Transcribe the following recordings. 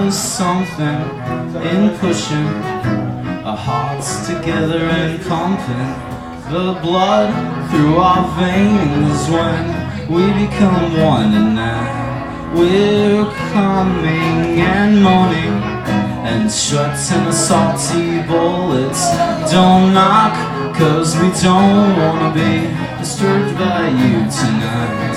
means something in pushing our hearts together and pumping the blood through our veins when we become one. And now we're coming and moaning and shutting the salty bullets. Don't knock, 'cause we don't wanna be disturbed by you tonight.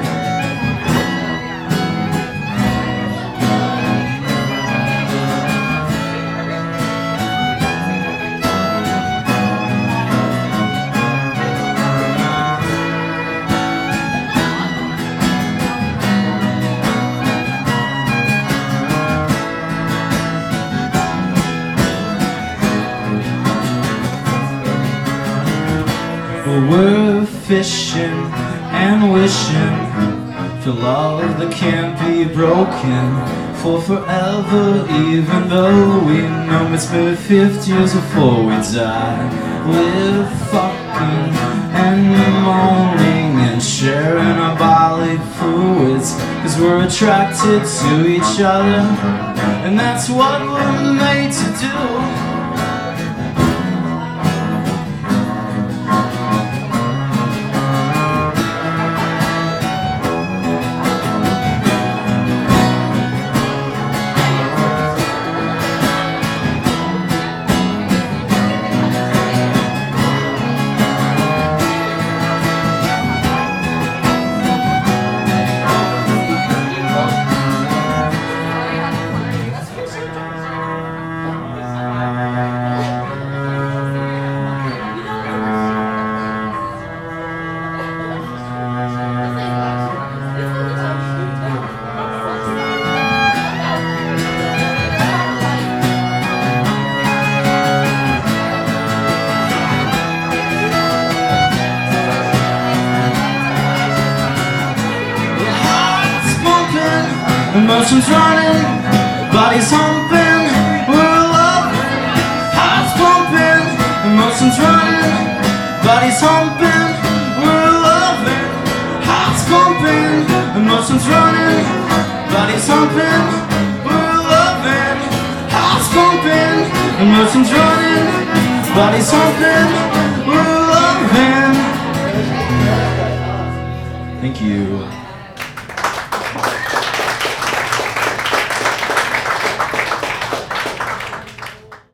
We're fishing and wishing for love that can't be broken for forever, even though we know it's maybe 50 years before we die. We're fucking and moaning and sharing our bodily fluids, 'cause we're attracted to each other, and that's what we're made to do. Emotions running, bodies humping, we're loving, hearts pumping. Emotions running, bodies humping, we're loving, hearts pumping. Emotions running, bodies humping, we're loving, hearts pumping. Emotions running, bodies humping, we're loving. Thank you.